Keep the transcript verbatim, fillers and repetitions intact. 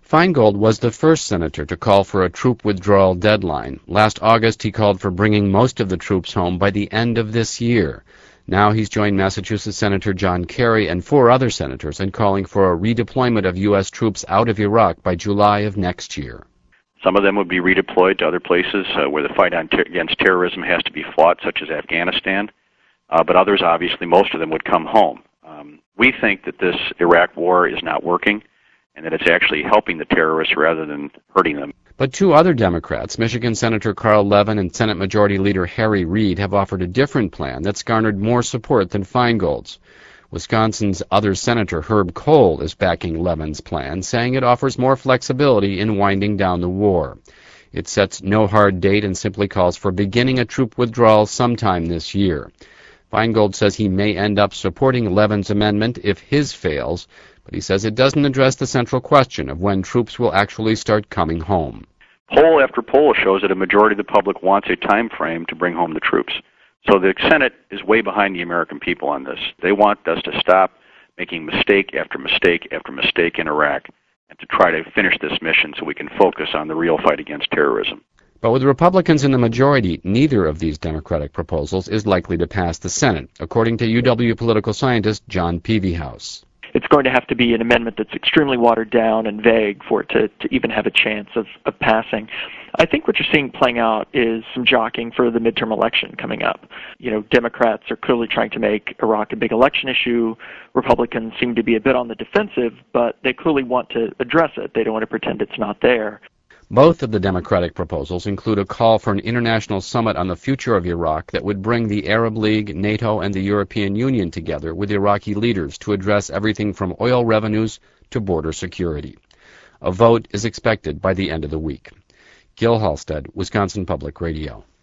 Feingold was the first senator to call for a troop withdrawal deadline. Last August, he called for bringing most of the troops home by the end of this year. Now he's joined Massachusetts Senator John Kerry and four other senators in calling for a redeployment of U S troops out of Iraq by July of next year. Some of them would be redeployed to other places uh, where the fight on ter- against terrorism has to be fought, such as Afghanistan. Uh, but others, obviously, most of them would come home. Um, we think that this Iraq war is not working and that it's actually helping the terrorists rather than hurting them. But two other Democrats, Michigan Senator Carl Levin and Senate Majority Leader Harry Reid, have offered a different plan that's garnered more support than Feingold's. Wisconsin's other Senator Herb Kohl is backing Levin's plan, saying it offers more flexibility in winding down the war. It sets no hard date and simply calls for beginning a troop withdrawal sometime this year. Feingold says he may end up supporting Levin's amendment if his fails, but he says it doesn't address the central question of when troops will actually start coming home. Poll after poll shows that a majority of the public wants a time frame to bring home the troops. So the Senate is way behind the American people on this. They want us to stop making mistake after mistake after mistake in Iraq and to try to finish this mission so we can focus on the real fight against terrorism. But with Republicans in the majority, neither of these Democratic proposals is likely to pass the Senate, according to U W political scientist John Peavyhouse. It's going to have to be an amendment that's extremely watered down and vague for it to, to even have a chance of, of passing. I think what you're seeing playing out is some jockeying for the midterm election coming up. You know, Democrats are clearly trying to make Iraq a big election issue. Republicans seem to be a bit on the defensive, but they clearly want to address it. They don't want to pretend it's not there. Both of the Democratic proposals include a call for an international summit on the future of Iraq that would bring the Arab League, NATO, and the European Union together with Iraqi leaders to address everything from oil revenues to border security. A vote is expected by the end of the week. Gil Halstead, Wisconsin Public Radio.